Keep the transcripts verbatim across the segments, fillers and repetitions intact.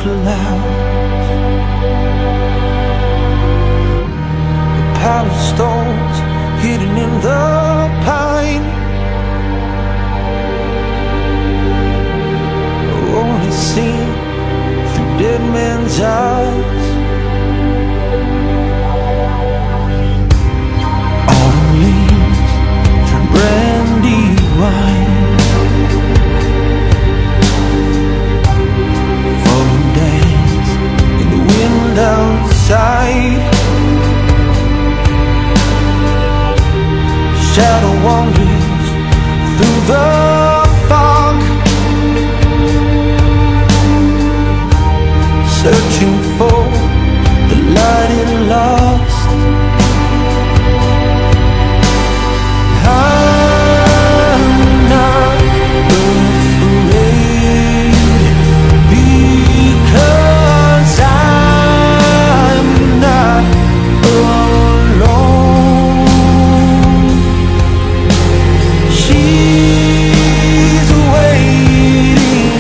clouds. The palace stones hidden in the pine, only seen through dead men's eyes. Autumn leaves turn brandy wine, falling days in the wind outside. Shadow wanders through the fog, searching for the light it lost. I'm not afraid, because I'm not alone. She's waiting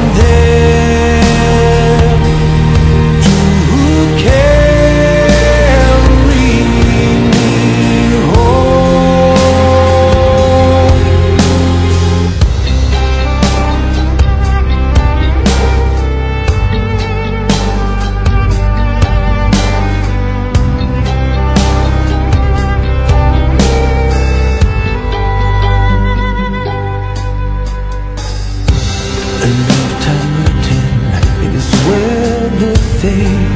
there to carry me home. A lifetime routine is where the thing